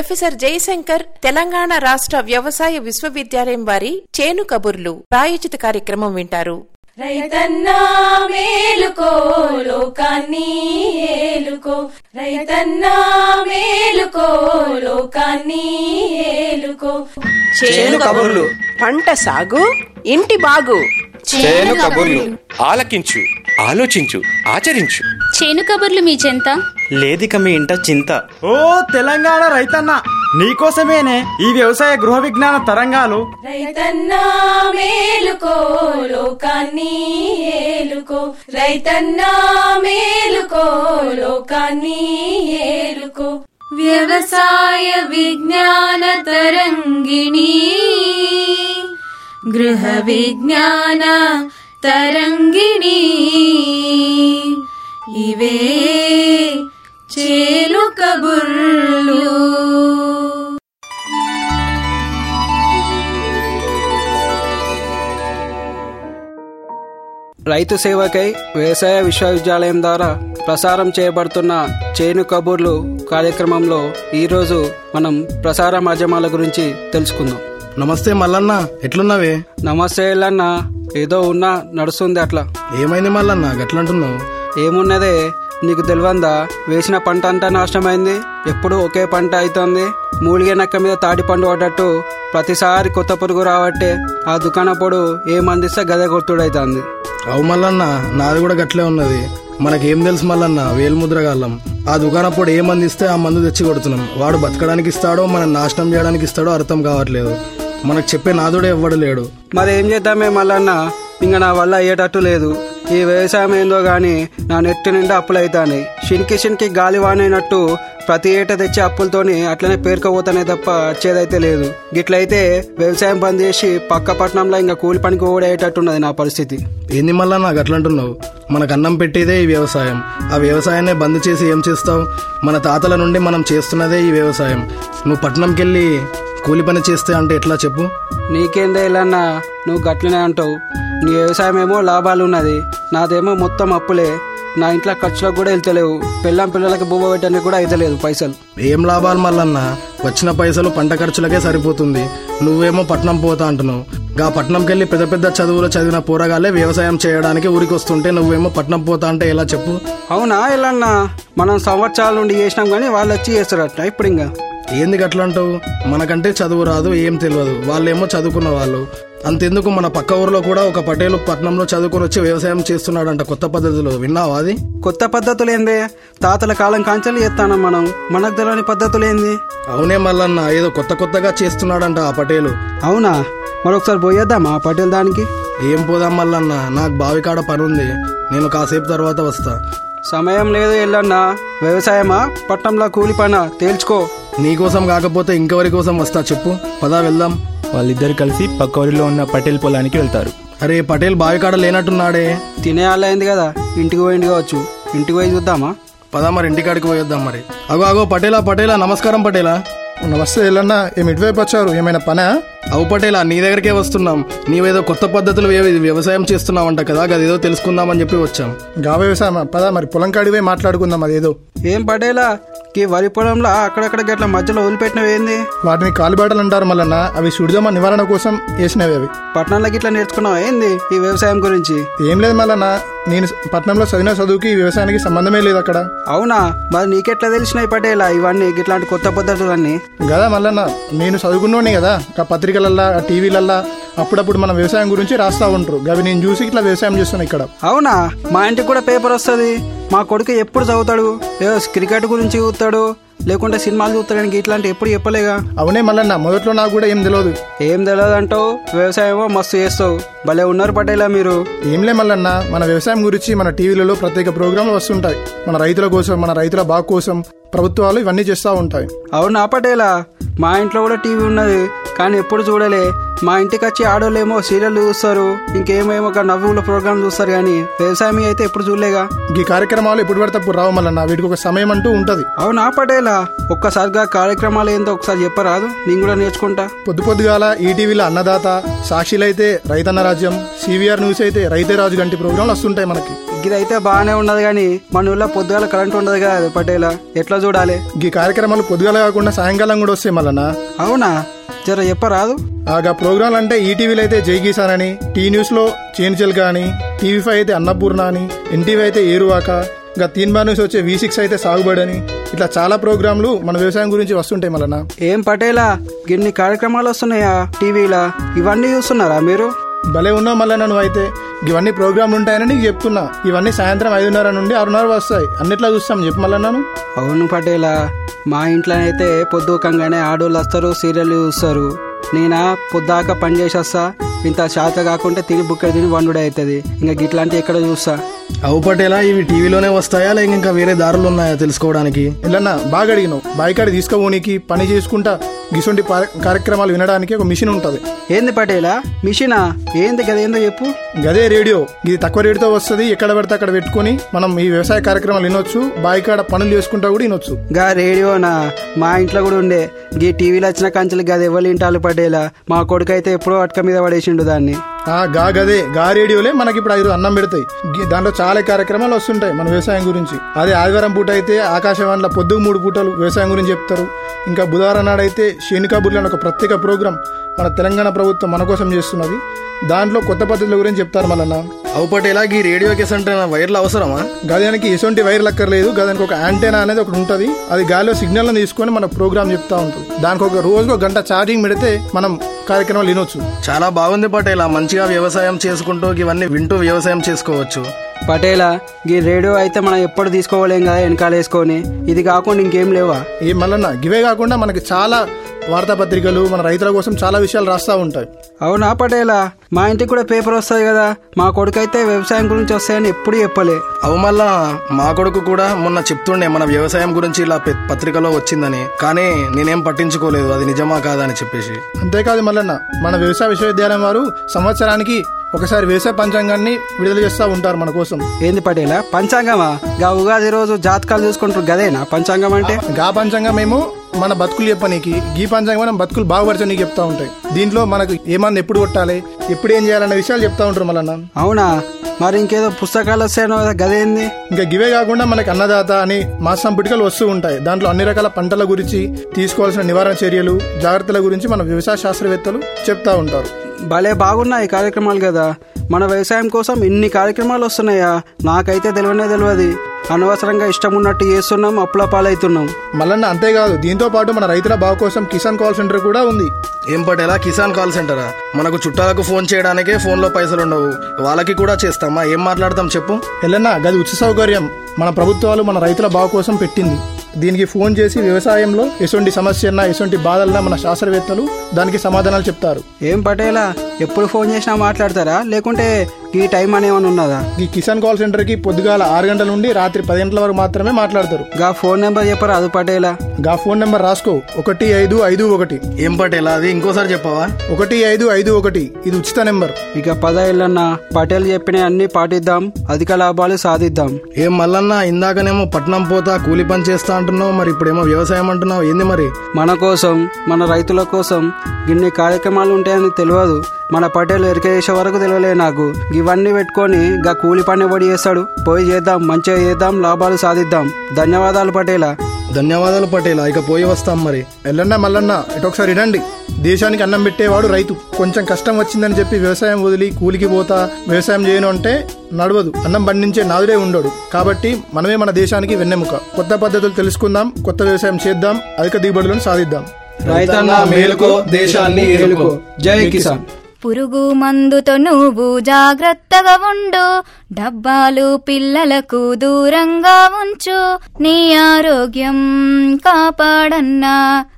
Professor Jayashankar Telangana రాష్ట్ర వ్యవసాయ విశ్వవిద్యాలయం వారి చేను కబుర్లు ప్రాయోజిత కార్యక్రమం వింటారు. రైతన్నా మేలుకో లోకాన్ని ఏలుకో, రైతన్నా మేలుకో లోకాన్ని ఏలుకో. చేను కబుర్లు, పంట సాగు ఇంటి బాగు. చేను కబుర్లు ఆలకించు, ఆలోచించు, ఆచరించు. చేను కబుర్లు మీ చెంత లేదిక మీ ఇంట చింత. ఓ తెలంగాణ రైతన్న, నీకోసమేనే ఈ వ్యవసాయ గృహ విజ్ఞాన తరంగాలు. రైతన్నా మేలుకో లోకాన్ని ఏలుకో, రైతన్నా మేలుకో లోకాన్ని ఏలుకో. వ్యవసాయ విజ్ఞాన తరంగిణి, గృహ విజ్ఞాన తరంగిణి, ఇవే చేను కబుర్లు. రైతు సేవకై వ్యవసాయ విశ్వవిద్యాలయం ద్వారా ప్రసారం చేయబడుతున్న చేను కబుర్లు కార్యక్రమంలో ఈరోజు మనం ప్రసార మాధ్యమాల గురించి తెలుసుకుందాం. నమస్తే మల్లన్న, ఎట్లున్నావే? నమస్తే ఎల్లన్న, ఏదో ఉన్నా నడుస్తుంది. అట్లా ఏమైంది మల్లన్న గట్లంటున్నావు? ఏమున్నదే, నీకు తెలియందా? వేసిన పంట అంతా నాశనమైంది. ఎప్పుడు ఒకే పంట అవుతుంది. మూలిగే నక్క మీద తాటి పండు పడ్డట్టు ప్రతిసారి కొత్త పురుగు రావట్టే ఆ దుకాణప్పుడు ఏమందిస్తే గదే కొట్టుడైతుంది. అవు మల్లన్న, నాది కూడా గట్లే ఉన్నది. మనకేం తెలుసు మల్లన్న, వేలుముద్రగాళ్ళం. ఆ దుకాణప్పుడు ఏ మంది ఇస్తే ఆ మందు తెచ్చి కొడుతున్నాం. వాడు బతకడానికి ఇస్తాడో మనం నాశనం చేయడానికి ఇస్తాడో అర్థం కావట్లేదు. మనకు చెప్పే నాదుడే ఎవ్వడు లేడు. మరి ఏం చేద్దామే మల్లన్న, ఇంకా నా వల్ల అయ్యేటట్టు లేదు. ఈ వ్యవసాయం ఏందో గాని నా నెత్తి నిండా అప్పులైతాయి. షిన్కి గాలి వానైనట్టు ప్రతి ఏటా తెచ్చే అప్పులతోని అట్లనే పేరుకపోతానే తప్ప వచ్చేదైతే లేదు. గిట్లయితే వ్యవసాయం బంద్ చేసి పక్క పట్టణంలో ఇంకా కూలి పనికి ఓడేటట్టున్నది నా పరిస్థితి. ఏంది మల్లన్న గట్లంటున్నావు? మనకు అన్నం పెట్టేదే ఈ వ్యవసాయం. ఆ వ్యవసాయాన్ని బంద్ చేసి ఏం చేస్తావు? మన తాతల నుండి మనం చేస్తున్నదే ఈ వ్యవసాయం. నువ్వు పట్టణంకి వెళ్ళి కూలి పని చేస్తే అంటే ఎట్లా చెప్పు? నీకేందే ఇల్లన్నా, నువ్వు గట్లనే అంటావు. నీ వ్యవసాయం ఏమో లాభాలు ఉన్నది, నాదేమో మొత్తం అప్పులే. నా ఇంట్లో ఖర్చులకు కూడా వెళ్తలేవు. పిల్లలకి బొమ్మ పెట్టడానికి కూడా అయితలేదు పైసలు. ఏం లాభాలు మల్లన్న? వచ్చిన పైసలు పంట ఖర్చులకే సరిపోతుంది. నువ్వేమో పట్నం పోతా అంటున్నావు. గా పట్నంకి వెళ్ళి పెద్ద పెద్ద చదువులు చదివిన పోరగాలే వ్యవసాయం చేయడానికి ఊరికి వస్తుంటే నువ్వేమో పట్నం పోతా అంటే ఎలా చెప్పు? అవునా ఎల్లన్నా, మనం సంవత్సరాల నుండి చేసినాం కానీ వాళ్ళు వచ్చి చేస్తారట. ఇప్పుడు ఇంకా ఏంది గట్లంటావు? మనకంటే చదువు రాదు, ఏం తెలియదు. వాళ్ళేమో చదువుకున్న వాళ్ళు. అంతెందుకు, మన పక్క ఊర్లో కూడా ఒక పటేలు పట్నంలో చదువుకొని వచ్చి వ్యవసాయం చేస్తున్నాడంట కొత్త పద్ధతిలో. విన్నావా అది? కొత్త పద్ధతులేంది? తాతల కాలం కాంచెలు చేస్తానం మనం. మనకు తెలియని పద్ధతులేంది? అవునే మల్లన్న, ఏదో కొత్తగా చేస్తున్నాడంట ఆ పటేలు. అవునా? మరొకసారి పోయేద్దామా ఆ పటేల్ దానికి? ఏం పోదాం మల్లన్న, నాకు బావికాడ పని ఉంది. నేను కాసేపు తర్వాత వస్తా. సమయం లేదు ఎల్లన్నా. వ్యవసాయమా పట్టణంలో కూలి పనా తేల్చుకో. నీకోసం కాకపోతే ఇంకెవరి కోసం వస్తా చెప్పు? పదా వెళ్దాం. వాళ్ళిద్దరు కలిసి పక్క ఊరిలో ఉన్న పటేల్ పొలానికి వెళ్తారు. అరే, పటేల్ బావికాడ లేనట్టున్నాడే. తినే అయింది కదా, ఇంటికి పోయింది కావచ్చు. ఇంటికి పోయి చూద్దామా? పదా మరి ఇంటికాడికి పోయేద్దాం మరి. అగో పటేలా, నమస్కారం పటేలా. నమస్తే ఎల్లన్నా, ఏమి ఇటువైపు వచ్చారు? ఏమైనా పనా? అవు పటేలా, నీ దగ్గరికే వస్తున్నాం. నీవేదో కొత్త పద్ధతులు వ్యవసాయం చేస్తున్నావంట కదా, అదేదో తెలుసుకుందామని చెప్పి వచ్చాం. గా వ్యవసాయం పదా మరి పొలం కాడివే మాట్లాడుకుందాం. అదేదో ఏం పటేలా, ఈ వరి పొలంలో అక్కడక్కడ గట్ల మధ్యలో వదిలిపెట్టినవేంది? వాటిని కాలిబాటలు అంటారు మల్లన్న. అవి సుడిదమ నివారణ కోసం వేసినవి. అవి పట్టణంలో గిట్లా నేర్చుకున్నావు ఏంది ఈ వ్యవసాయం గురించి? ఏం లేదు మల్లన్న, నేను పట్నంలో చదివిన చదువుకి ఈ వ్యవసాయానికి సంబంధమే లేదు అక్కడ. అవునా? మరి నీకెట్లా తెలిసినాయి పటేలా ఇవన్నీ ఇట్లాంటి కొత్త పద్ధతులన్నీ? కదా మల్లన్న, నేను చదువుకున్నానే కదా, పత్రికలల్లా టీవీలల్లా అప్పుడప్పుడు మన వ్యవసాయం గురించి రాస్తా ఉంటారు. అవి నేను చూసి ఇట్లా వ్యవసాయం చేస్తున్నా ఇక్కడ. అవునా? మా ఇంటికి కూడా పేపర్ వస్తుంది. మా కొడుకు ఎప్పుడు చదువుతాడు, ఏదో క్రికెట్ గురించి చూస్తాడు, లేకుంటే సినిమాలు చూస్తాడానికి ఇట్లాంటి ఎప్పుడు చెప్పలేగా. అవునే మల్లన్న, మొదట్లో నాకు కూడా ఏం తెలియదు. ఏం తెలియదు అంటావు? వ్యవసాయమో మస్తు చేస్తావు. భలే ఉన్నారు పటేలా మీరు. ఏంలే మల్లన్న, మన వ్యవసాయం గురించి మన టీవీలలో ప్రత్యేక ప్రోగ్రాంలు వస్తుంటాయి. మన రైతుల కోసం, మన రైతుల బాగు కోసం ప్రభుత్వాలు ఇవన్నీ చేస్తూ ఉంటాయి. అవునా పటేలా? మా ఇంట్లో కూడా టీవీ ఉన్నది కానీ ఎప్పుడు చూడలే. మా ఇంటికి వచ్చి ఆడోళ్ళేమో సీరియల్ చూస్తారు, ఇంకేమేమో నవ్వుల ప్రోగ్రామ్ చూస్తారు, కానీ వ్యవసాయం అయితే ఎప్పుడు చూడలేగా. ఈ కార్యక్రమాలు ఎప్పుడు పడితే అప్పుడు రావు మల్లన్న, వీటికి ఒక సమయం అంటూ ఉంటది. అవునా పటేలా? ఒక్కసారిగా కార్యక్రమాలు ఏంటో ఒకసారి చెప్పరాదు, నేను కూడా నేర్చుకుంటా. పొద్దుగాల ఈటీవీలో అన్నదాత, సాక్షిలైతే రైతన్న రాజ్యం, సివిఆర్ న్యూస్ అయితే రైతే రాజు గంటి ప్రోగ్రాంలు వస్తుంటాయి మనకి. ఇదైతే బాగానే ఉన్నది గాని మన ఊళ్ళో పొద్దుగాల కరెంట్ ఉండదు కదా పటేలా, ఎట్లా చూడాలి? ఈ కార్యక్రమాలు పొద్దుగాల కాకుండా సాయంకాలం కూడా వస్తాయి మళ్ళా. అవునా, జర చెప్పరాదు. ఆ ప్రోగ్రాంలు అంటే ఈటీవీలో అయితే జై కిసాన్ అని, టీ న్యూస్ లో చేనుచెల్క అని, టీవీ5 అయితే అన్నపూర్ణ అని, ఎన్టీవీ అయితే ఏరువాక, ఇంకా తీన్ బార్ న్యూస్ వచ్చే V6 అయితే సాగుబడి అని, ఇట్లా చాలా ప్రోగ్రాంలు మన వ్యవసాయం గురించి వస్తుంటాయి మళ్ళా. ఏం పటేలా, ఇన్ని కార్యక్రమాలు వస్తున్నాయా టీవీలా? ఇవన్నీ చూస్తున్నారా మీరు? భలే ఉన్నావు మళ్ళా. నువ్వు అయితే ఇవన్నీ ప్రోగ్రాంలు ఉంటాయని నీకు చెప్తున్నా. ఇవన్నీ సాయంత్రం 5:30 నుండి 6:30 వస్తాయి. అన్నిట్లా చూస్తాం చెప్పు మళ్ళా. నన్ను అవును పటేలా, మా ఇంట్లోనైతే పొద్దుకంగానే ఆడోళ్ళు వస్తారు, సీరియల్ చూస్తారు. నేనా పొద్దాక పని చేసేస్తా, ఇంత శాత కాకుంటే తిని బుక్కడి తిని వండుడే అవుతుంది. ఇంకా గిట్లాంటి ఎక్కడ చూస్తా. అవు పటేలా, ఇవి టీవీలోనే వస్తాయా లేక ఇంకా వేరే దారులు ఉన్నాయా తెలుసుకోవడానికి? ఇలా బాగా అడిగినావు. బాయికాడి తీసుకోవడానికి పని చేసుకుంటా గిసొంటి కార్యక్రమాలు వినడానికి ఒక మిషన్ ఉంటది. ఏంది పటేలా మిషనా? ఏంది గదేందో చెప్పు. గదే రేడియో. ఇది తక్కువ రేటుతో వస్తుంది. ఎక్కడ పడితే అక్కడ పెట్టుకుని మనం ఈ వ్యవసాయ కార్యక్రమాలు వినొచ్చు. బాయికాడ పనులు చేసుకుంటా కూడా వినొచ్చు. గా రేడియోనా? మా ఇంట్లో కూడా ఉండే. గీ టీవీలో వచ్చిన కంచెలు గది ఎవరు వింటారు పటేలా? మా కొడుకు అయితే ఎప్పుడో అటక మీద పడేసిండు దాన్ని. గదే గా రేడియోలే మనకి ఇప్పుడు 5 అన్నం పెడతాయి. దాంట్లో చాలా కార్యక్రమాలు వస్తుంటాయి మన వ్యవసాయం గురించి. అదే ఆదివారం పూట అయితే ఆకాశవాణిలో పొద్దుకు 3 పూటలు వ్యవసాయం గురించి చెప్తారు. ఇంకా బుధవారం నాడైతే చేను కబుర్లు అని ఒక ప్రత్యేక ప్రోగ్రాం మన తెలంగాణ ప్రభుత్వం మన కోసం చేస్తున్నది. దాంట్లో కొత్త పద్ధతుల గురించి చెప్తారు మళ్ళా. అవు పటేలా, ఈ రేడియో కేసంటే వైర్లు అవసరమా? గదానికి ఎటువంటి వైర్లు అక్కర్లేదు. గదానికి ఒక యాంటెనా అనేది ఒకటి ఉంటుంది. అది గాలిలో సిగ్నల్ తీసుకొని మన ప్రోగ్రామ్ చెప్తా ఉంటుంది. దానికి ఒక రోజుకు 1 గంట ఛార్జింగ్ పెడితే మనం కార్యక్రమాలు వినొచ్చు. చాలా బాగుంది పటేలా. మంచిగా వ్యవసాయం చేసుకుంటూ ఇవన్నీ వింటూ వ్యవసాయం చేసుకోవచ్చు. పటేలా, ఈ రేడియో అయితే మనం ఎప్పుడు తీసుకోలేం కదా వెనకాల వేసుకొని. ఇది కాకుండా ఇంకేం లేవా? ఏం మళ్ళా, గివే కాకుండా మనకి చాలా వార్తాపత్రికలు మన రైతుల కోసం చాలా విషయాలు రాస్తా ఉంటాయి. అవునా పటేలా? మా ఇంటికి కూడా పేపర్ వస్తాయి కదా. మా కొడుకు అయితే వ్యవసాయం గురించి వస్తాయని ఎప్పుడు చెప్పలే. అవు మళ్ళా, మా కొడుకు కూడా మొన్న చెప్తుండే మన వ్యవసాయం గురించి ఇలా పత్రికలో వచ్చిందని. కానీ నేనేం పట్టించుకోలేదు అది నిజమా కాదా అని చెప్పేసి. అంతేకాదు మల్లన్న, మన వ్యవసాయ విశ్వవిద్యాలయం వారు సంవత్సరానికి ఒకసారి వ్యవసాయ పంచాంగాన్ని విడుదల చేస్తూ ఉంటారు మన కోసం. ఏంది పటేలా పంచాంగమా? గా ఉగాది రోజు జాతకాలు చూసుకుంటారు గదేనా పంచాంగం అంటే? గా పంచాంగం మేము మన బతుకులు చెప్పనీకి, గీ పంచాంగం మనం బతుకులు బాగుపరచనీకి చెప్తా ఉంటాయి. దీంట్లో మనకు ఏమంది ఎప్పుడు కొట్టాలి, ఎప్పుడు ఏం చేయాలన్న విషయాలు చెప్తా ఉంటారు మళ్ళా. అవునా? మరి ఇంకేదో పుస్తకాలు వస్తాయో గదేంది? ఇంకా గివే కాకుండా మనకి అన్నదాత అని మాసం పుటికలు వస్తూ ఉంటాయి. దాంట్లో అన్ని రకాల పంటల గురించి, తీసుకోవాల్సిన నివారణ చర్యలు, జాగ్రత్తల గురించి మన వ్యవసాయ శాస్త్రవేత్తలు చెప్తా ఉంటారు. భలే బాగున్నాయి కార్యక్రమాలు కదా. మన వ్యవసాయం కోసం ఇన్ని కార్యక్రమాలు వస్తున్నాయా? నాకైతే తెలియదు. అనవసరంగా ఇష్టం ఉన్నట్టు చేస్తున్నాం, అప్పుల పాలవుతున్నాం. మల్లన్న అంతేకాదు, దీంతో పాటు మన రైతుల బాగు కోసం కిసాన్ కాల్ సెంటర్ కూడా ఉంది. ఏం పటేలా, కిసాన్ కాల్ సెంటరా? మనకు చుట్టాలకు ఫోన్ చేయడానికే ఫోన్లో పైసలు ఉండవు, వాళ్ళకి కూడా చేస్తామా? ఏం మాట్లాడతాం చెప్పు. ఎల్లన్నా, గది ఉచిత సౌకర్యం మన ప్రభుత్వాలు మన రైతుల బాగు కోసం పెట్టింది. దీనికి ఫోన్ చేసి వ్యవసాయంలో ఎటువంటి సమస్యన్నా, ఎటువంటి బాధలన్నా మన శాస్త్రవేత్తలు దానికి సమాధానాలు చెప్తారు. ఏం పటేలా, ఎప్పుడు ఫోన్ చేసినా మాట్లాడతారా లేకుంటే ఈ టైం అనేమన్నా ఉన్నదా? ఈ కిసాన్ కాల్ సెంటర్ కి పొద్దుగాల 6 గంటల నుండి రాత్రి 10 గంటల వరకు మాత్రమే మాట్లాడతారు. గా ఫోన్ నెంబర్ చెప్పరా అది పటేలా? గా ఫోన్ నెంబర్ రాసుకో, 1551. ఏం పటేలా, అది ఇంకోసారి చెప్పవా? 1551. ఇది ఉచిత నెంబర్. ఇక 10 ఏళ్ళన్నా పటేల్ చెప్పిన అన్ని పాటిద్దాం, అధిక లాభాలు సాధిద్దాం. ఏం మల్లన్నా, ఇందాకనేమో పట్నం పోతా కూలి పని చేస్తా అంటున్నావు, మరి ఇప్పుడేమో వ్యవసాయం అంటున్నావు, ఏంది మరి? మన కోసం, మన రైతుల కోసం ఇన్ని కార్యక్రమాలు ఉంటాయని తెలియదు. మన పటేల్ ఎరికేసే వరకు తెలియలే నాకు. ఇవన్నీ పెట్టుకొని గా కూలి పని ఎవడు చేస్తాడు? పోయి చేద్దాం, మంచిగా చేద్దాం, లాభాలు సాధిద్దాం. ధన్యవాదాలు పటేలా. ధన్యవాదాలు పటేలా, ఇక పోయి వస్తాం మరి. ఎల్లన్నా మల్లన్న, ఇటొకసారి రండి. దేశానికి అన్నం పెట్టేవాడు రైతు. కొంచెం కష్టం వచ్చిందని చెప్పి వ్యవసాయం వదిలి కూలికి పోతా వ్యవసాయం చేయను అంటే నడవదు. అన్నం పండించే నాదుడే ఉండడు. కాబట్టి మనమే మన దేశానికి వెన్నెముక. కొత్త పద్ధతులు తెలుసుకుందాం, కొత్త వ్యవసాయం చేద్దాం, అధిక దిగుబడులను సాధిద్దాం. రైతన్న మేలుకో, దేశాన్ని ఏలుకో. జై కిసాన్. పురుగు మందుతో నువ్వు జాగ్రత్తగా ఉండు, డబ్బాలు పిల్లలకు దూరంగా ఉంచు, నీ ఆరోగ్యం కాపాడన్నా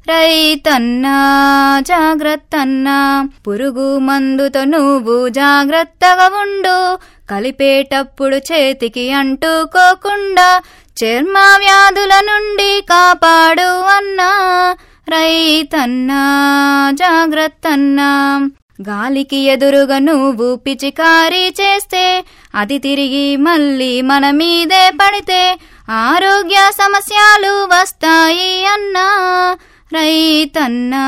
రైతన్నా జాగ్రత్తన్నా. పురుగు మందుతో నువ్వు జాగ్రత్తగా ఉండు, కలిపేటప్పుడు చేతికి అంటుకోకుండా చర్మ వ్యాధుల నుండి కాపాడు అన్నా రైతన్నా జాగ్రత్తన్నా. గాలికి ఎదురుగా నువ్వు పిచికారీ చేస్తే అది తిరిగి మళ్ళీ మన మీదే పడితే ఆరోగ్య సమస్యలు వస్తాయి అన్నా రైతన్నా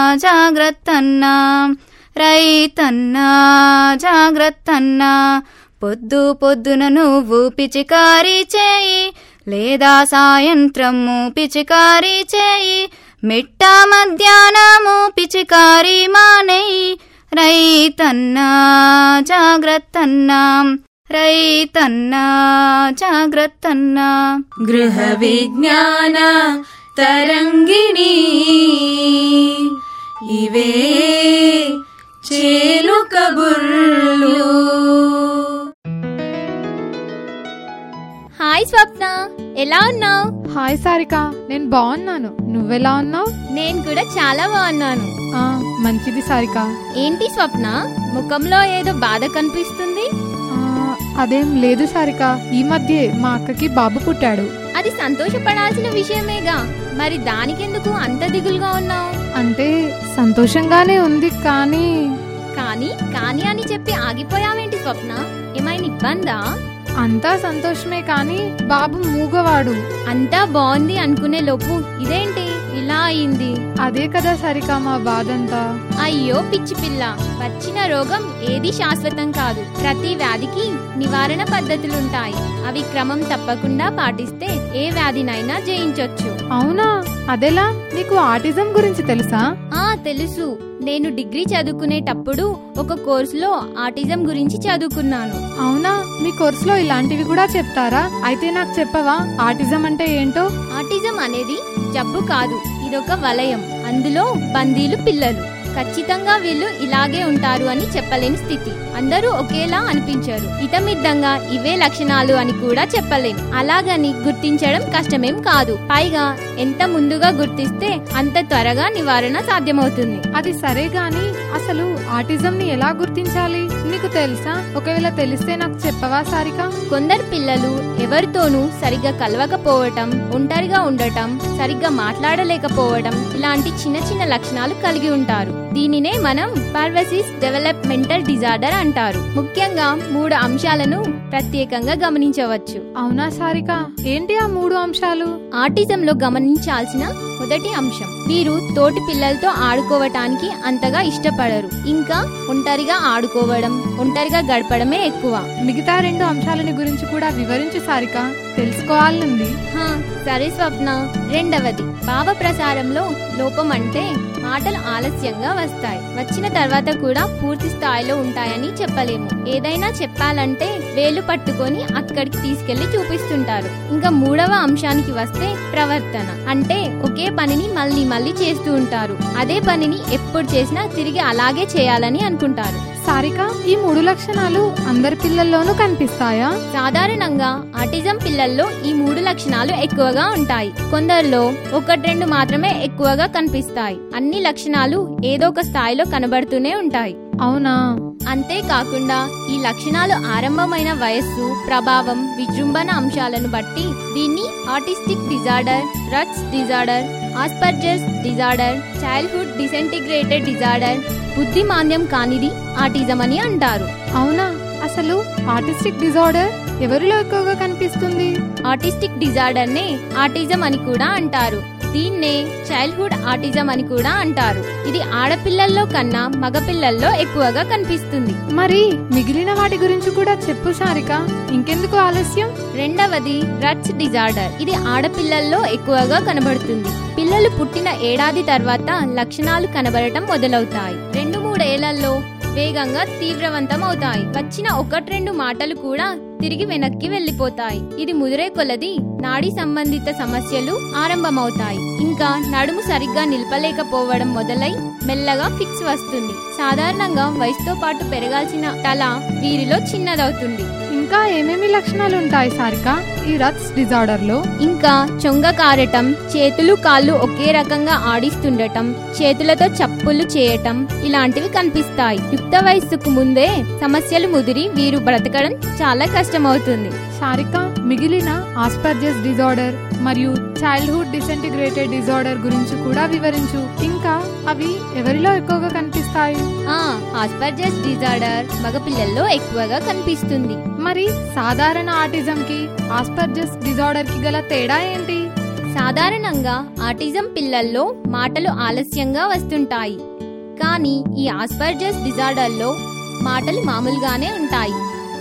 జాగ్రత్తన్నా. రైతన్నా జాగ్రత్తన్నా. పొద్దు పొద్దున నువ్వు పిచికారీ చేయి, లేదా సాయంత్రము పిచికారీ చేయి, మిట్ట మధ్యాహ్నము పిచికారీ మానేయి. రైతన్నా జాగ్రత్తన్నా, రైతన్నా జాగ్రత్తన్నా. గృహ విజ్ఞాన తరంగిణి ఇవే చేలు కబుర్లు. హాయ్ స్వప్న, ఎలా ఉన్నావు? హాయ్ సారిక, నేను బాగున్నాను. నువ్వెలా ఉన్నావు? నేను కూడా చాలా బాగున్నాను. మంచిది సారిక. ఏంటి స్వప్న, ముఖంలో ఏదో బాధ కనిపిస్తుంది? అదేం లేదు సారిక, ఈ మధ్య మా అక్కకి బాబు పుట్టాడు. అది సంతోషపడాల్సిన విషయమేగా, మరి దానికెందుకు అంత దిగులుగా ఉన్నావు? అంటే సంతోషంగానే ఉంది, కానీ కానీ అని చెప్పి ఆగిపోయావేంటి స్వప్న? ఏమైనా ఇబ్బందా? అంతా సంతోషమే, కానీ బాబు మూగవాడు. అంతా బాగుంది అనుకునే లోపు ఇదేంటి ఇలా అయింది? అదే కదా సరికా మా బాధంతా. అయ్యో పిచ్చి పిల్ల, వచ్చిన రోగం ఏది శాశ్వతం కాదు. ప్రతి వ్యాధికి నివారణ పద్ధతులుంటాయి. అవి క్రమం తప్పకుండా పాటిస్తే ఏ వ్యాధినైనా జయించొచ్చు. అవునా? అదెలా? నీకు ఆటిజం గురించి తెలుసా? తెలుసు. నేను డిగ్రీ చదువుకునేటప్పుడు ఒక కోర్సులో ఆటిజం గురించి చదువుకున్నాను. అవునా? మీ కోర్సులో ఇలాంటివి కూడా చెప్తారా? అయితే నాకు చెప్పవా, ఆటిజం అంటే ఏంటో? ఆటిజం అనేది జబ్బు కాదు, ఇదొక వలయం. అందులో బందీలు పిల్లలు. ఖచ్చితంగా వీళ్ళు ఇలాగే ఉంటారు అని చెప్పలేని స్థితి. అందరూ ఒకేలా అనిపించారు. ఇతమిద్దంగా ఇవే లక్షణాలు అని కూడా చెప్పలేం. అలాగని గుర్తించడం కష్టమేం కాదు. పైగా ఎంత ముందుగా గుర్తిస్తే అంత త్వరగా నివారణ సాధ్యమవుతుంది. అది సరే గాని అసలు ఆటిజం ని ఎలా గుర్తించాలి? నీకు తెలుసా? ఒకవేళ తెలిస్తే నాకు చెప్పవా సారిక? కొందరు పిల్లలు ఎవరితోనూ సరిగ్గా కలవకపోవటం, ఒంటరిగా ఉండటం, సరిగ్గా మాట్లాడలేకపోవడం ఇలాంటి చిన్న చిన్న లక్షణాలు కలిగి ఉంటారు. దీనినే మనం పర్వసిస్ డెవలప్మెంటల్ డిజార్డర్ అంటారు. ముఖ్యంగా 3 అంశాలను ప్రత్యేకంగా గమనించవచ్చు. అవునా సారిక? ఏంటి ఆ 3 అంశాలు? ఆటిజంలో గమనించాల్సిన మొదటి అంశం, వీరు తోటి పిల్లలతో ఆడుకోవటానికి అంతగా ఇష్టపడరు. ఇంకా ఒంటరిగా ఆడుకోవడం, ఒంటరిగా గడపడమే ఎక్కువ. మిగతా 2 అంశాలని గురించి కూడా వివరించు సారిక, తెలుసుకోవాలనుంది. సరే స్వప్న. రెండవది, భావ ప్రసారంలో లోపం. అంటే మాటలు ఆలస్యంగా వస్తాయి. వచ్చిన తర్వాత కూడా పూర్తి స్థాయిలో ఉంటాయని చెప్పలేము. ఏదైనా చెప్పాలంటే వేలు పట్టుకొని అక్కడికి తీసుకెళ్లి చూపిస్తుంటారు. ఇంకా 3వ అంశానికి వస్తే ప్రవర్తన. అంటే ఒకే పనిని మళ్ళీ మళ్ళీ చేస్తూ ఉంటారు. అదే పనిని ఎప్పుడు చేసినా తిరిగి అలాగే చేయాలని అనుకుంటారు. సారిక, ఈ 3 లక్షణాలు అందరి పిల్లల్లోనూ కనిపిస్తాయా? సాధారణంగా ఆటిజం పిల్లల్లో ఈ 3 లక్షణాలు ఎక్కువగా ఉంటాయి. కొందరిలో 1-2 మాత్రమే ఎక్కువగా కనిపిస్తాయి. అన్ని లక్షణాలు ఏదో ఒక స్థాయిలో కనబడుతూనే ఉంటాయి. అవునా? అంతేకాకుండా ఈ లక్షణాలు ఆరంభమైన వయస్సు, ప్రభావం, విజృంభణ అంశాలను బట్టి దీన్ని autistic disorder, Rett's disorder, Asperger's disorder, childhood disintegrated disorder, బుద్ధిమాంద్యం కానిది ఆటిజం అని అంటారు. అవునా? అసలు ఆటిస్టిక్ డిజార్డర్ ఎవరిలో ఎక్కువగా కనిపిస్తుంది? ఆటిస్టిక్ డిజార్డర్ నే ఆటిజం అని కూడా అంటారు. దీన్నే చైల్డ్హుడ్ ఆటిజం అని కూడా అంటారు. ఇది ఆడపిల్లల్లో కన్నా మగపిల్లల్లో ఎక్కువగా కనిపిస్తుంది. మరి మిగిలిన వాటి గురించి కూడా చెప్పు సారిక, ఇంకెందుకు ఆలస్యం? రెండవది రట్స్ డిజార్డర్. ఇది ఆడపిల్లల్లో ఎక్కువగా కనబడుతుంది. పిల్లలు పుట్టిన ఏడాది తర్వాత లక్షణాలు కనబడటం మొదలవుతాయి. 2-3 ఏళ్లలో వేగంగా తీవ్రవంతం అవుతాయి. వచ్చిన 1-2 మాటలు కూడా తిరిగి వెనక్కి వెళ్లిపోతాయి. ఇది ముదిరే కొలది నాడీ సంబంధిత సమస్యలు ఆరంభమవుతాయి. ఇంకా నడుము సరిగ్గా నిలపలేకపోవడం మొదలై మెల్లగా ఫిక్స్ వస్తుంది. సాధారణంగా వయసుతో పాటు పెరగాల్సిన తల వీరిలో చిన్నదవుతుంది. ఇంకా ఏమేమి లక్షణాలు ఉంటాయి సారిక ఈ రట్స్ డిజార్డర్ లో? ఇంకా చొంగ కారటం, చేతులు కాళ్ళు ఒకే రకంగా ఆడిస్తుండటం, చేతులతో చప్పులు చేయటం ఇలాంటివి కనిపిస్తాయి. యుక్త వయస్సుకు ముందే సమస్యలు ముదిరి వీరు బ్రతకడం చాలా కష్టమవుతుంది. సారిక, మిగిలిన ఆస్పర్జర్స్ డిజార్డర్ మరియు చైల్డ్హుడ్ డిసెంటిగ్రేటెడ్ డిజార్డర్ గురించి కూడా వివరించు. ఇంకా అవి ఎవరిలో ఎక్కువగా కనిపిస్తాయి? ఆస్పర్జర్స్ డిజార్డర్ మగపిల్లల్లో ఎక్కువగా కనిపిస్తుంది. మరి సాధారణ ఆటిజం కి ఆస్పర్జర్స్ డిజార్డర్ కి గల తేడా ఏంటి? సాధారణంగా ఆటిజం పిల్లల్లో మాటలు ఆలస్యంగా వస్తుంటాయి. కానీ ఈ ఆస్పర్జర్స్ డిజార్డర్ లో మాటలు మామూలుగానే ఉంటాయి.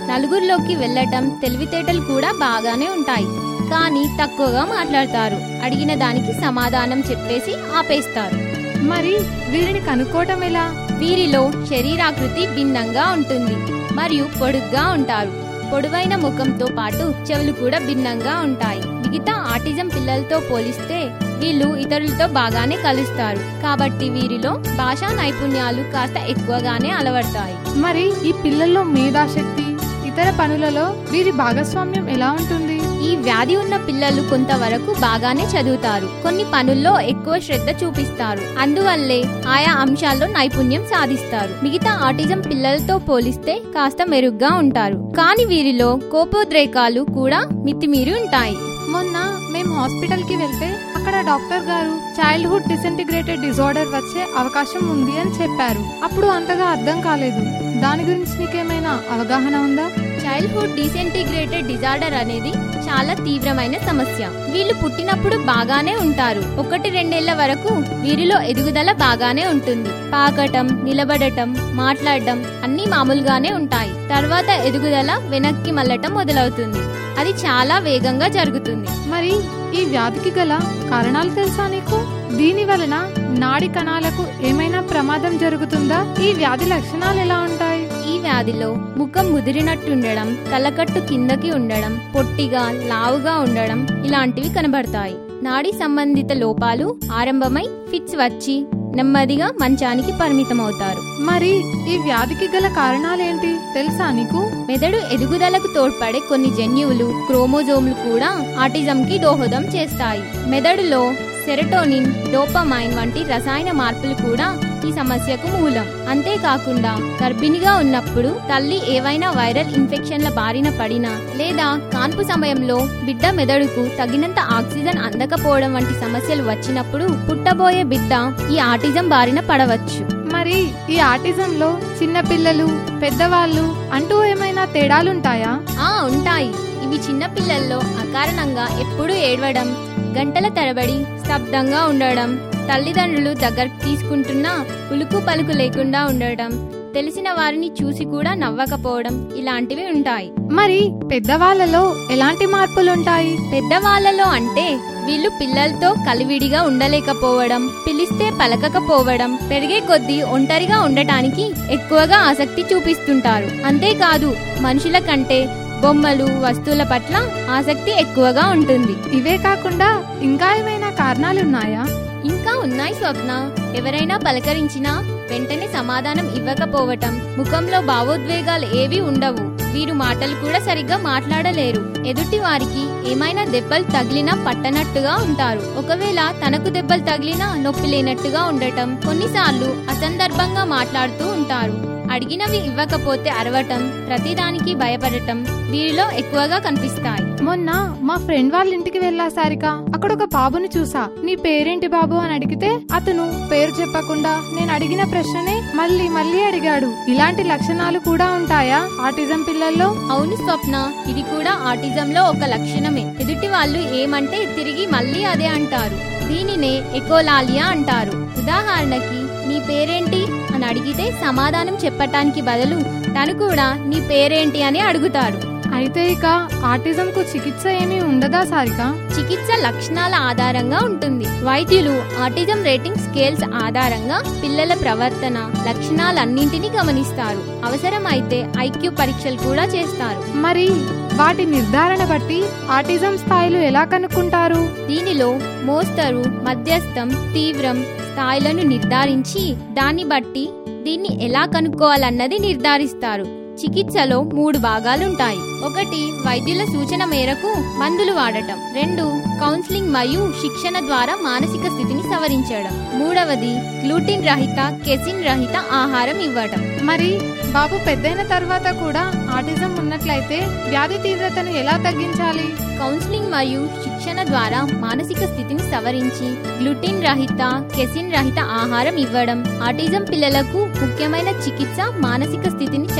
నలుగురిలోకి వెళ్లటం, తెలివితేటలు కూడా బాగానే ఉంటాయి, కానీ తక్కువగా మాట్లాడతారు. అడిగిన దానికి సమాధానం చెప్పేసి ఆపేస్తారు. మరి వీరిని కనుక్కోవటం ఎలా? వీరిలో శరీరాకృతి భిన్నంగా ఉంటుంది మరియు పొడుగ్గా ఉంటారు. పొడవైన ముఖంతో పాటు చెవులు కూడా భిన్నంగా ఉంటాయి. మిగతా ఆటిజం పిల్లలతో పోలిస్తే వీళ్ళు ఇతరులతో బాగానే కలుస్తారు, కాబట్టి వీరిలో భాషా నైపుణ్యాలు కాస్త ఎక్కువగానే అలవడతాయి. మరి ఈ పిల్లల్లో మేధాశక్తి, ఇతర పనులలో వీరి భాగస్వామ్యం ఎలా ఉంటుంది? ఈ వ్యాధి ఉన్న పిల్లలు కొంతవరకు బాగానే చదువుతారు, కొన్ని పనుల్లో ఎక్కువ శ్రద్ధ చూపిస్తారు, అందువల్లే ఆయా అంశాల్లో నైపుణ్యం సాధిస్తారు. మిగతా ఆటిజం పిల్లలతో పోలిస్తే కాస్త మెరుగ్గా ఉంటారు, కానీ వీరిలో కోపోద్రేకాలు కూడా మితిమీరి ఉంటాయి. మొన్న మేము హాస్పిటల్ కి వెళ్తే అక్కడ డాక్టర్ గారు చైల్డ్హుడ్ డిసెంటిగ్రేటెడ్ డిజార్డర్ వచ్చే అవకాశం ఉంది అని చెప్పారు. అప్పుడు అంతగా అర్థం కాలేదు. దాని గురించి నీకేమైనా అవగాహన ఉందా? చైల్డ్హుడ్ డిసెంటిగ్రేటెడ్ డిజార్డర్ అనేది చాలా తీవ్రమైన సమస్య. వీళ్ళు పుట్టినప్పుడు బాగానే ఉంటారు. 1-2 ఏళ్ల వరకు వీరిలో ఎదుగుదల బాగానే ఉంటుంది. పాకటం, నిలబడటం, మాట్లాడటం అన్ని మామూలుగానే ఉంటాయి. తర్వాత ఎదుగుదల వెనక్కి మళ్ళటం మొదలవుతుంది. అది చాలా వేగంగా జరుగుతుంది. మరి ఈ వ్యాధికి గల కారణాలు తెలుసా నీకు? దీని వలన నాడి కణాలకు ఏమైనా ప్రమాదం జరుగుతుందా? ఈ వ్యాధి లక్షణాలు ఎలా ఉంటాయి? ఈ వ్యాధిలో ముఖం ముదిరినట్టుండడం, తలకట్టు కిందకి ఉండడం, పొట్టిగా లావుగా ఉండడం ఇలాంటివి కనబడతాయి. నాడీ సంబంధిత లోపాలు ఆరంభమై ఫిట్స్ వచ్చి నెమ్మదిగా మంచానికి పరిమితమవుతారు. మరి ఈ వ్యాధికి గల కారణాలేంటి తెలుసా నీకు? మెదడు ఎదుగుదలకు తోడ్పడే కొన్ని జన్యువులు, క్రోమోజోమ్లు కూడా ఆటిజంకి దోహదం చేస్తాయి. మెదడులో సెరటోనిన్, డోపమైన్ వంటి రసాయన మార్పులు కూడా ఈ సమస్యకు మూలం. అంతేకాకుండా గర్భిణిగా ఉన్నప్పుడు తల్లి ఏవైనా వైరల్ ఇన్ఫెక్షన్ల బారిన పడినా లేదా కాన్పు సమయంలో బిడ్డ మెదడుకు తగినంత ఆక్సిజన్ అందకపోవడం వంటి సమస్యలు వచ్చినప్పుడు పుట్టబోయే బిడ్డ ఈ ఆటిజం బారిన పడవచ్చు. మరి ఈ ఆటిజంలో చిన్నపిల్లలు, పెద్దవాళ్ళు అంటూ ఏమైనా తేడాలుంటాయా? ఉంటాయి. ఇవి చిన్న పిల్లల్లో అకారణంగా ఎప్పుడూ ఏడవడం, గంటల తరబడి స్తబ్దంగా ఉండడం, తల్లిదండ్రులు దగ్గరకు తీసుకుంటున్నా ఉలుకు పలుకు లేకుండా ఉండడం, తెలిసిన వారిని చూసి కూడా నవ్వకపోవడం ఇలాంటివి ఉంటాయి. మరి పెద్దవాళ్ళలో ఎలాంటి మార్పులుంటాయి? పెద్దవాళ్ళలో అంటే వీళ్ళు పిల్లలతో కలివిడిగా ఉండలేకపోవడం, పిలిస్తే పలకకపోవడం, పెరిగే కొద్దీ ఒంటరిగా ఉండటానికి ఎక్కువగా ఆసక్తి చూపిస్తుంటారు. అంతేకాదు మనుషుల కంటే బొమ్మలు, వస్తువుల పట్ల ఆసక్తి ఎక్కువగా ఉంటుంది. ఇవే కాకుండా ఇంకా ఏమైనా కారణాలున్నాయా? ఇంకా ఉన్నాయి స్వప్న. ఎవరైనా పలకరించినా వెంటనే సమాధానం ఇవ్వకపోవటం, ముఖంలో భావోద్వేగాలు ఏవి ఉండవు. వీరు మాటలు కూడా సరిగ్గా మాట్లాడలేరు. ఎదుటి వారికి ఏమైనా దెబ్బలు తగిలినా పట్టనట్టుగా ఉంటారు. ఒకవేళ తనకు దెబ్బలు తగిలినా నొప్పి లేనట్టుగా ఉండటం, కొన్నిసార్లు అసందర్భంగా మాట్లాడుతూ ఉంటారు. అడిగినవి ఇవ్వకపోతే అరవటం, ప్రతిదానికి భయపడటం వీరిలో ఎక్కువగా కనిపిస్తాయి. మొన్న మా ఫ్రెండ్ వాళ్ళ ఇంటికి వెళ్ళా సారిక, అక్కడ ఒక బాబుని చూసా. నీ పేరేంటి బాబు అని అడిగితే అతను పేరు చెప్పకుండా నేను అడిగిన ప్రశ్ననే మళ్ళీ మళ్ళీ అడిగాడు. ఇలాంటి లక్షణాలు కూడా ఉంటాయా ఆటిజం పిల్లల్లో? అవును స్వప్న, ఇది కూడా ఆటిజంలో ఒక లక్షణమే. ఎదుటి వాళ్ళు ఏమంటే తిరిగి మళ్ళీ అదే అంటారు. దీనినే ఎకోలాలియా అంటారు. ఉదాహరణకి నీ పేరేంటి అని అడిగితే సమాధానం చెప్పటానికి బదులు తను కూడా నీ పేరేంటి అని అడుగుతారు. అయితే ఇక ఆటిజంకు చికిత్స ఏమీ ఉండదా సారిక? చికిత్స లక్షణాల ఆధారంగా ఉంటుంది. వైద్యులు ఆటిజం రేటింగ్ స్కేల్స్ ఆధారంగా పిల్లల ప్రవర్తన లక్షణాలన్నింటినీ గమనిస్తారు. అవసరమైతే ఐక్యూ పరీక్షలు కూడా చేస్తారు. మరి వాటి నిర్ధారణ బట్టి ఆటిజం స్థాయిలు ఎలా కనుక్కుంటారు? దీనిలో మోస్తరు, మధ్యస్థం, తీవ్రం స్థాయిలను నిర్ధారించి దాన్ని బట్టి దీన్ని ఎలా కనుక్కోవాలన్నది నిర్ధారిస్తారు. చికిత్సలో 3 భాగాలుంటాయి. 1 వైద్యుల సూచన మేరకు మందులు వాడటం, 2 కౌన్సిలింగ్ మరియు శిక్షణ ద్వారా మానసిక స్థితిని సవరించడం, 3వది గ్లూటిన్ రహిత, కెసిన్ రహిత ఆహారం ఇవ్వడం. మరి బాబు పెద్దయిన తర్వాత కూడా ఆటిజం ఉన్నట్లయితే వ్యాధి తీవ్రతను ఎలా తగ్గించాలి? కౌన్సిలింగ్ మరియు శిక్షణ ద్వారా మానసిక స్థితిని సవరించి గ్లూటిన్ రహిత, కెసిన్ రహిత ఆహారం ఇవ్వడం ఆటిజం పిల్లలకు ముఖ్యమైన చికిత్స. మానసిక స్థితిని చక్కదిద్దే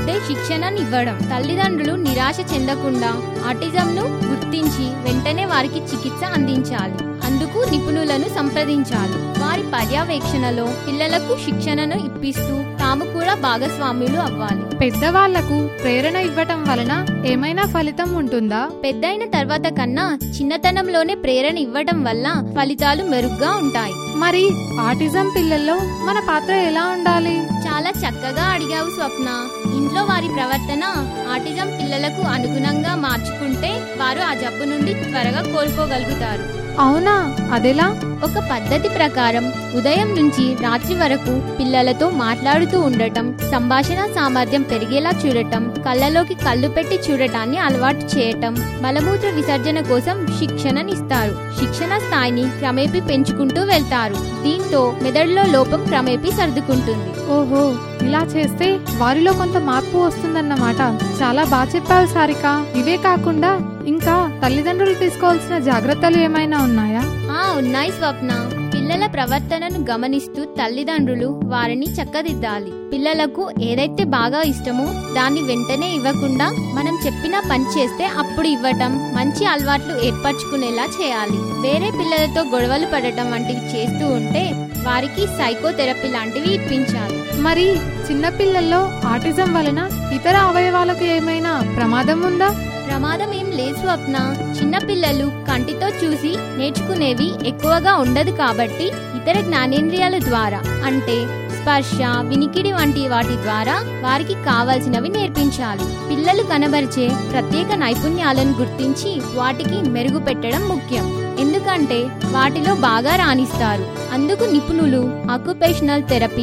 ముందే శిక్షణనివ్వడం. తల్లిదండ్రులు నిరాశ చెందకుండా ఆటిజంను గుర్తించి వెంటనే వారికి చికిత్స అందించాలి. అందుకు నిపుణులను సంప్రదించాలి. వారి పర్యవేక్షణలో పిల్లలకు శిక్షణను ఇప్పిస్తూ తాము కూడా భాగస్వాములు అవ్వాలి. పెద్దవాళ్లకు ప్రేరణ ఇవ్వటం వలన ఏమైనా ఫలితం ఉంటుందా? పెద్దయిన తర్వాత కన్నా చిన్నతనంలోనే ప్రేరణ ఇవ్వటం వల్ల ఫలితాలు మెరుగ్గా ఉంటాయి. మరి ఆటిజం పిల్లల్లో మన పాత్ర ఎలా ఉండాలి? చాలా చక్కగా అడిగావు స్వప్న. ఇంట్లో వారి ప్రవర్తన ఆటిజం పిల్లలకు అనుగుణంగా మార్చుకుంటే వారు ఆ జబ్బు నుండి త్వరగా కోలుకోగలుగుతారు. అవునా, అదెలా? ఒక పద్ధతి ప్రకారం ఉదయం నుంచి రాత్రి వరకు పిల్లలతో మాట్లాడుతూ ఉండటం, సంభాషణ సామర్థ్యం పెరిగేలా చూడటం, కళ్ళలోకి కళ్ళు పెట్టి చూడటాన్ని అలవాటు చేయటం, మలమూత్ర విసర్జన కోసం శిక్షణనిస్తారు. శిక్షణ స్థాయిని క్రమేపీ పెంచుకుంటూ వెళ్తారు. దీంతో మెదడులో లోపం క్రమేపీ సర్దుకుంటుంది. ఓహో, ఇలా చేస్తే వారిలో కొంత మార్పు వస్తుందన్నమాట. చాలా బాగా చెప్పావు సారిక. ఇవే కాకుండా ఇంకా తల్లిదండ్రులు తీసుకోవాల్సిన జాగ్రత్తలు ఏమైనా ఉన్నాయా? ఉన్నాయి స్వప్న. పిల్లల ప్రవర్తనను గమనిస్తూ తల్లిదండ్రులు వారిని చక్కదిద్దాలి. పిల్లలకు ఏదైతే బాగా ఇష్టమో దాన్ని వెంటనే ఇవ్వకుండా మనం చెప్పిన పని చేస్తే అప్పుడు ఇవ్వటం, మంచి అలవాట్లు ఏర్పరచుకునేలా చేయాలి. వేరే పిల్లలతో గొడవలు పడటం వంటివి చేస్తూ ఉంటే వారికి సైకోథెరపీ లాంటివి ఇప్పించాలి. మరి చిన్నపిల్లల్లో ఆటిజం వలన ఇతర అవయవాలకు ఏమైనా ప్రమాదం ఉందా? ప్రమాదం ఏం లేదు స్వప్న. చిన్నపిల్లలు కంటితో చూసి నేర్చుకునేవి ఎక్కువగా ఉండదు కాబట్టి ఇతర జ్ఞానేంద్రియాల ద్వారా అంటే స్పర్శ, వినికిడి వంటి వాటి ద్వారా వారికి కావాల్సినవి నేర్పించాలి. పిల్లలు కనబరిచే ప్రత్యేక నైపుణ్యాలను గుర్తించి వాటికి మెరుగు పెట్టడం ముఖ్యం. ఎందుకంటే వాటిలో బాగా రాణిస్తారు. అందుకు నిపుణులు ఆక్యుపేషనల్ థెరపీ,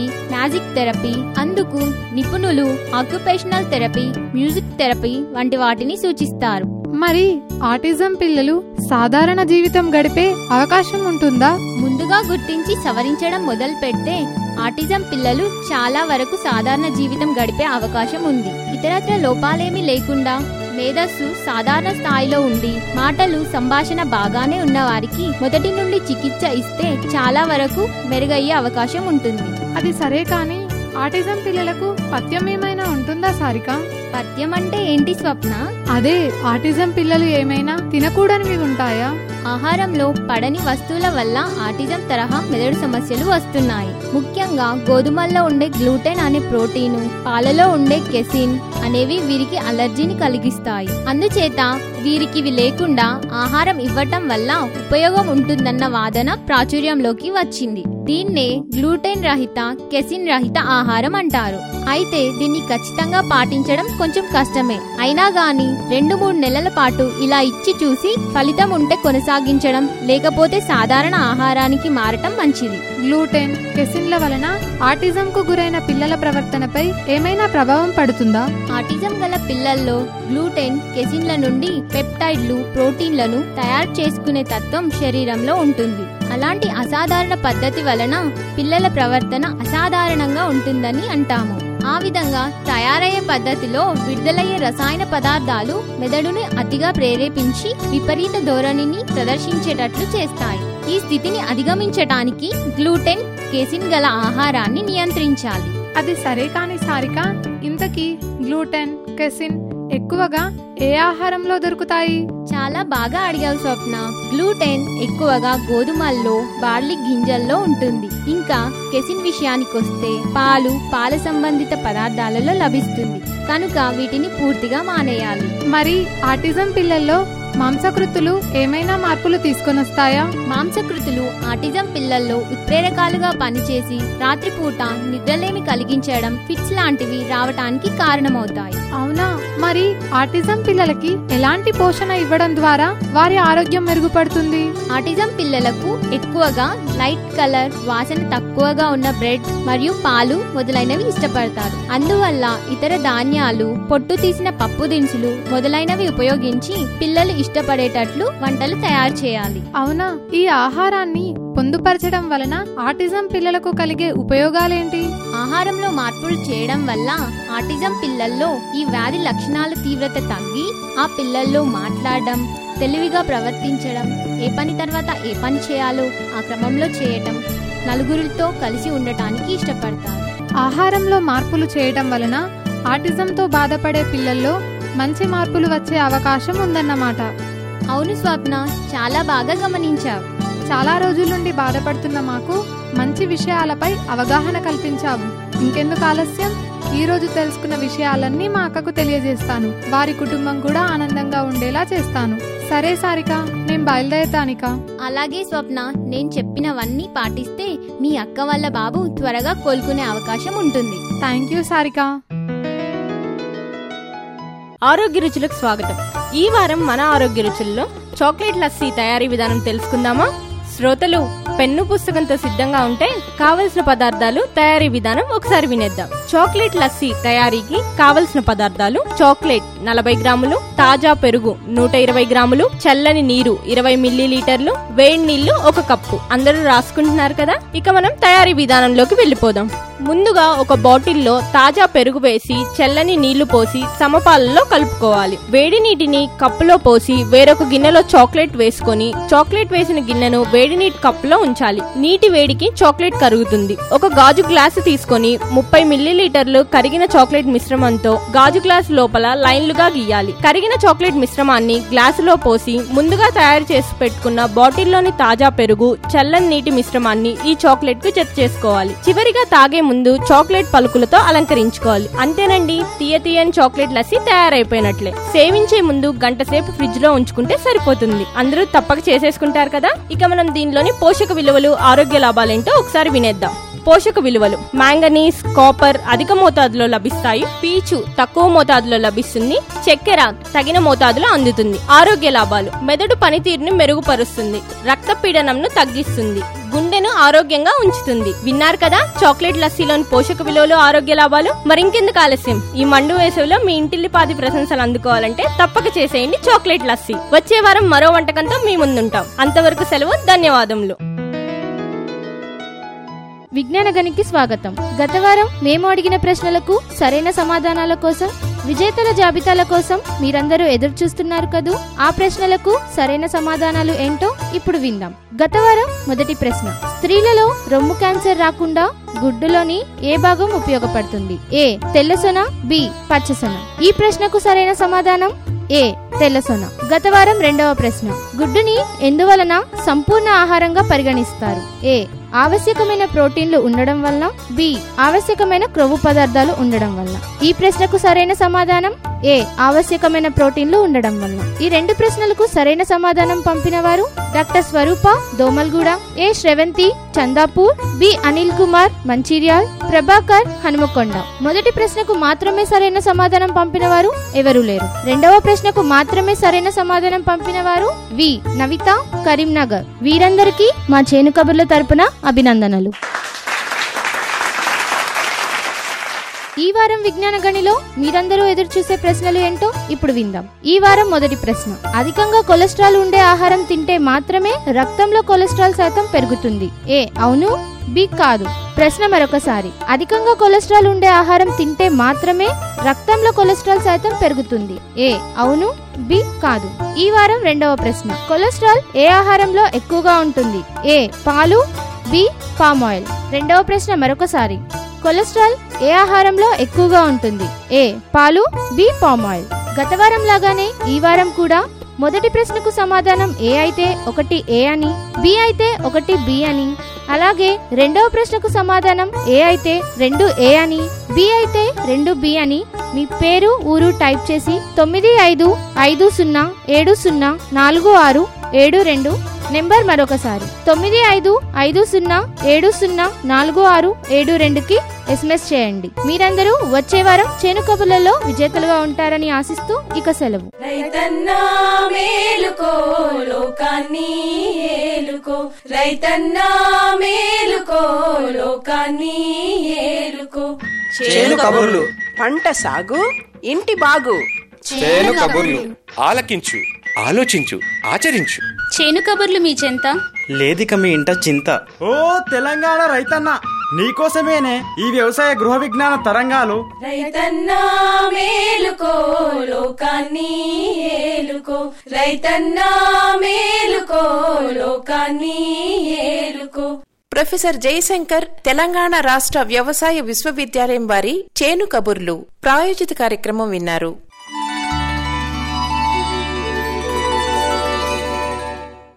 మ్యూజిక్ థెరపీ వంటి వాటిని సూచిస్తారు. మరి ఆటిజం పిల్లలు సాధారణ జీవితం గడిపే అవకాశం ఉంటుందా? ముందుగా గుర్తించి సవరించడం మొదలు పెడితే ఆటిజం పిల్లలు చాలా వరకు సాధారణ జీవితం గడిపే అవకాశం ఉంది. ఇతరత్ర లోపాలేమీ లేకుండా మేధస్సు సాధారణ స్థాయిలో ఉండి మాటలు, సంభాషణ బాగానే ఉన్న వారికి మొదటి నుండి చికిత్స ఇస్తే చాలా వరకు మెరుగయ్యే అవకాశం ఉంటుంది. అది సరే, కానీ ఆటిజం పిల్లలకు పథ్యం ఏమైనా ఉంటుందా సారిక? పథ్యం అంటే ఏంటి స్వప్న? అదే, ఆటిజం పిల్లలు ఏమైనా తినకూడనివి ఉంటాయా? ఆహారంలో పడని వస్తువుల వల్ల ఆటిజం తరహా మెదడు సమస్యలు వస్తున్నాయి. ముఖ్యంగా గోధుమల్లో ఉండే గ్లూటెన్ అనే ప్రోటీను, పాలలో ఉండే కెసిన్ అనేవి వీరికి అలర్జీని కలిగిస్తాయి. అందుచేత వీరికి ఇవి లేకుండా ఆహారం ఇవ్వటం వల్ల ఉపయోగం ఉంటుందన్న వాదన ప్రాచుర్యంలోకి వచ్చింది. దీన్నే గ్లూటెన్ రహిత, కెసిన్ రహిత ఆహారం అంటారు. అయితే దీన్ని ఖచ్చితంగా పాటించడం కొంచెం కష్టమే. అయినా గాని 2-3 నెలల పాటు ఇలా ఇచ్చి చూసి ఫలితం ఉంటే కొనసాగించడం, లేకపోతే సాధారణ ఆహారానికి మారటం మంచిది. గ్లూటెన్, కెసిన్ల వలన ఆటిజం కు గురైన పిల్లల ప్రవర్తనపై ఏమైనా ప్రభావం పడుతుందా? ఆటిజం గల పిల్లల్లో గ్లూటెన్, కెసిన్ల నుండి పెప్టైడ్లు, ప్రోటీన్లను తయారు చేసుకునే తత్వం శరీరంలో ఉంటుంది. అలాంటి అసాధారణ పద్ధతి వలన పిల్లల ప్రవర్తన అసాధారణంగా ఉంటుందని అంటాము. ఆ విధంగా తయారయ్యే పద్ధతిలో విడుదలయ్యే రసాయన పదార్థాలు మెదడుని అతిగా ప్రేరేపించి విపరీత ధోరణిని ప్రదర్శించేటట్లు చేస్తాయి. ఈ స్థితిని అధిగమించటానికి గ్లూటెన్, కెసిన్ గల ఆహారాన్ని నియంత్రించాలి. అది సరే, కాని సారిక, ఇంతకీ గ్లూటెన్, కెసిన్ ఎక్కువగా ఏ ఆహారంలో దొరుకుతాయి? చాలా బాగా అడిగావు స్వప్న. గ్లూటెన్ ఎక్కువగా గోధుమల్లో, బార్లీ గింజల్లో ఉంటుంది. ఇంకా కెసిన్ విషయానికొస్తే పాలు, పాల సంబంధిత పదార్థాలలో లభిస్తుంది. కనుక వీటిని పూర్తిగా మానేయాలి. మరి ఆటిజం పిల్లల్లో మాంసకృతులు ఏమైనా మార్పులు తీసుకొనొస్తాయా? మాంసకృతులు ఆటిజం పిల్లల్లో ఉత్ప్రేరకాలుగా పనిచేసి రాత్రిపూట నిద్రలేమి కలిగించడం, ఫిట్స్ లాంటివి రావటానికి కారణమవుతాయి. అవునా? మరి ఆటిజం పిల్లలకి ఎలాంటి పోషణ ఇవ్వడం ద్వారా వారి ఆరోగ్యం మెరుగుపడుతుంది? ఆటిజం పిల్లలకు ఎక్కువగా లైట్ కలర్, వాసన తక్కువగా ఉన్న బ్రెడ్ మరియు పాలు మొదలైనవి ఇష్టపడతారు. అందువల్ల ఇతర ధాన్యాలు, పొట్టు తీసిన పప్పు దినుసులు మొదలైనవి ఉపయోగించి పిల్లలు ఇష్టపడేటట్లు వంటలు తయారు చేయాలి. అవునా? ఈ ఆహారాన్ని పొందుపరచడం వలన ఆటిజం పిల్లలకు కలిగే ఉపయోగాలేంటి? ఆహారంలో మార్పులు చేయడం వల్ల ఆటిజం పిల్లల్లో ఈ వ్యాధి లక్షణాల తీవ్రత తగ్గి ఆ పిల్లల్లో మాట్లాడడం, తెలివిగా ప్రవర్తించడం, ఏ పని తర్వాత ఏ పని చేయాలో ఆ క్రమంలో చేయటం, నలుగురితో కలిసి ఉండటానికి ఇష్టపడతారు. ఆహారంలో మార్పులు చేయడం వలన ఆటిజంతో బాధపడే పిల్లల్లో మంచి మార్పులు వచ్చే అవకాశం ఉందన్నమాట. అవును స్వప్న, చాలా బాగా గమనించావు. చాలా రోజుల నుండి బాధపడుతున్న మాకు మంచి విషయాలపై అవగాహన కల్పించావు. ఇంకెందుకు ఆలస్యం, ఈ రోజు తెలుసుకున్న విషయాలన్నీ మా అక్కకు తెలియజేస్తాను. వారి కుటుంబం కూడా ఆనందంగా ఉండేలా చేస్తాను. సరే సారిక, నేను బయలుదేరతానిక. అలాగే స్వప్న, నేను చెప్పినవన్నీ పాటిస్తే మీ అక్క వాళ్ళ బాబు త్వరగా కోలుకునే అవకాశం ఉంటుంది. Thank you Sarika. ఆరోగ్య రుచులకు స్వాగతం. ఈ వారం మన ఆరోగ్య రుచుల్లో చాక్లెట్ లస్సీ తయారీ విధానం తెలుసుకుందామా? శ్రోతలు పెన్ను పుస్తకంతో సిద్ధంగా ఉంటే కావలసిన పదార్థాలు, తయారీ విధానం ఒకసారి వినేద్దాం. చాక్లెట్ లస్సీ తయారీకి కావలసిన పదార్థాలు: చాక్లెట్ 40 గ్రాములు, తాజా పెరుగు 120 గ్రాములు, చల్లని నీరు 20 మిల్లీలీటర్లు, వేడి నీళ్లు 1 కప్పు. అందరూ రాసుకుంటున్నారు కదా? ఇక మనం తయారీ విధానంలోకి వెళ్లిపోదాం. ముందుగా ఒక బాటిల్లో తాజా పెరుగు వేసి చల్లని నీళ్లు పోసి సమపాలలో కలుపుకోవాలి. వేడి నీటిని కప్పులో పోసి వేరొక గిన్నెలో చాక్లెట్ వేసుకొని చాక్లెట్ వేసిన గిన్నెను వేడి నీటి కప్పులో ఉంచాలి. నీటి వేడికి చాక్లెట్ కరుగుతుంది. ఒక గాజు గ్లాసు తీసుకొని 30 మిల్లీలీటర్లు కరిగిన చాక్లెట్ మిశ్రమంతో గాజు గ్లాసు లోపల లైన్లుగా గీయాలి. కరిగిన చాక్లెట్ మిశ్రమాన్ని గ్లాసులో పోసి ముందుగా తయారు చేసి పెట్టుకున్న బాటిల్లోని తాజా పెరుగు, చల్లని నీటి మిశ్రమాన్ని ఈ చాక్లెట్ కు జత చేసుకోవాలి. చివరిగా తాగే ముందు చాక్లెట్ పలుకులతో అలంకరించుకోవాలి. అంతేనండి, తీయని చాక్లెట్ లస్సీ తయారైపోయినట్లే. సేవించే ముందు గంట సేపు ఫ్రిడ్జ్ లో ఉంచుకుంటే సరిపోతుంది. అందరూ తప్పక చేసేసుకుంటారు కదా? ఇక మనం దీనిలోని పోషక విలువలు, ఆరోగ్య లాభాలేంటో ఒకసారి వినేద్దాం. పోషక విలువలు: మ్యాంగనీస్, కాపర్ అధిక మోతాదులో లభిస్తాయి. పీచు తక్కువ మోతాదులో లభిస్తుంది. చక్కెర తగిన మోతాదులో అందుతుంది. ఆరోగ్య లాభాలు: మెదడు పనితీరుని మెరుగుపరుస్తుంది, రక్తపీడనంను తగ్గిస్తుంది, గుండెను ఆరోగ్యంగా ఉంచుతుంది. విన్నారు కదా చాక్లెట్ లస్సీలోని పోషక విలువలు, ఆరోగ్య లాభాలు. మరింకెందుకు ఆలస్యం, ఈ మండు వేసవిలో మీ ఇంటిల్లిపాది ప్రశంసలు అందుకోవాలంటే తప్పక చేసేయండి చాక్లెట్ లస్సీ. వచ్చే వారం మరో వంటకంతో మీ ముందుంటాం. అంతవరకు సెలవు. ధన్యవాదములు. విజ్ఞాన గనికి స్వాగతం. గత వారం మేము అడిగిన ప్రశ్నలకు సరైన సమాధానాల కోసం, విజేతల జాబితాల కోసం మీరందరూ ఎదురు చూస్తున్నారు కదూ. ఆ ప్రశ్నలకు సరైన సమాధానాలు ఏంటో ఇప్పుడు విందాం. గత వారం మొదటి ప్రశ్న: స్త్రీలలో రొమ్ము క్యాన్సర్ రాకుండా గుడ్డులోని ఏ భాగం ఉపయోగపడుతుంది? ఏ తెల్లసొన, బి పచ్చసొన. ఈ ప్రశ్నకు సరైన సమాధానం ఏ తెల్లసొన. గత వారం రెండవ ప్రశ్న: గుడ్డుని ఎందువలన సంపూర్ణ ఆహారంగా పరిగణిస్తారు? ఏ ఆవశ్యకమైన ప్రోటీన్లు ఉండడం వల్ల, బి ఆవశ్యకమైన క్రొవ్వు పదార్థాలు ఉండడం వల్ల. ఈ ప్రశ్నకు సరైన సమాధానం ఏ ఆవశ్యకమైన ప్రోటీన్లు ఉండడం వల్ల. ఈ రెండు ప్రశ్నలకు సరైన సమాధానం పంపిన వారు doctor Swaroopa Domalguda, A Sravanthi Chandapur, B Anil Kumar Mancherial, Prabhakar Hanumakonda. మొదటి ప్రశ్నకు మాత్రమే సరైన సమాధానం పంపిన వారు ఎవరూ లేరు. రెండవ ప్రశ్నకు మాత్రమే సరైన సమాధానం పంపిన వారు వి నవిత కరీంనగర్. వీరందరికీ మా చేను కబుర్ల తరపున అభినందనలు. ఈ వారం విజ్ఞాన గణిలో మీరందరూ ఎదురు చూసే ప్రశ్నలు ఏంటో ఇప్పుడు విందాం. ఈ వారం మొదటి ప్రశ్న: అధికంగా కొలెస్ట్రాల్ ఉండే ఆహారం తింటే మాత్రమే రక్తంలో కొలెస్ట్రాల్ శాతం పెరుగుతుంది? ఏ అవును, బి కాదు. ప్రశ్న మరొకసారి: అధికంగా కొలెస్ట్రాల్ ఉండే ఆహారం తింటే మాత్రమే రక్తంలో కొలెస్ట్రాల్ శాతం పెరుగుతుంది? ఏ అవును, బి కాదు. ఈ వారం రెండవ ప్రశ్న: కొలెస్ట్రాల్ ఏ ఆహారంలో ఎక్కువగా ఉంటుంది? ఏ పాలు, బి పామ్ ఆయిల్. రెండవ ప్రశ్న మరొకసారి: కొలెస్ట్రాల్ ఏ ఆహారంలో ఎక్కువగా ఉంటుంది? ఏ పాలు, బి పామ్ ఆయిల్. గత వారం లాగానే ఈ వారం కూడా మొదటి ప్రశ్నకు సమాధానం ఏ అయితే 1 ఏ అని, బి అయితే 1 బి అని, అలాగే రెండవ ప్రశ్నకు సమాధానం ఏ అయితే 2 ఏ అని, బి అయితే 2 బి అని మీ పేరు, ఊరు టైప్ చేసి 9550704672 నెంబర్ మరొకసారి 9550704672కి SMS చేయండి. మీరందరూ వచ్చే వారం చేను కబుర్లలో విజేతలుగా ఉంటారని ఆశిస్తూ ఇక సెలవు. రైతన్నా మేలుకో, లోకాన్ని ఏలుకో. రైతన్నా మేలుకో, లోకాన్ని ఏలుకో. చేను కబుర్లు, పంట సాగు, ఇంటి బాగు. చేను కబుర్లు ఆలకించు, ఆలోచించు, ఆచరించు. చేను కబుర్లు మీ చెంత లేదిక మీ ఇంట చింత. ఓ తెలంగాణ రైతన్న, నీకోసమేనే ఈ వ్యవసాయ గృహ విజ్ఞాన తరంగాలు. రైతన్నా మేలుకో, లోకాన్ని ఏలుకో. రైతన్నా మేలుకో, లోకాన్ని ఏలుకో. ప్రొఫెసర్ జయశంకర్ తెలంగాణ రాష్ట్ర వ్యవసాయ విశ్వవిద్యాలయం వారి చేను కబుర్లు ప్రాయోజిత కార్యక్రమం విన్నారు.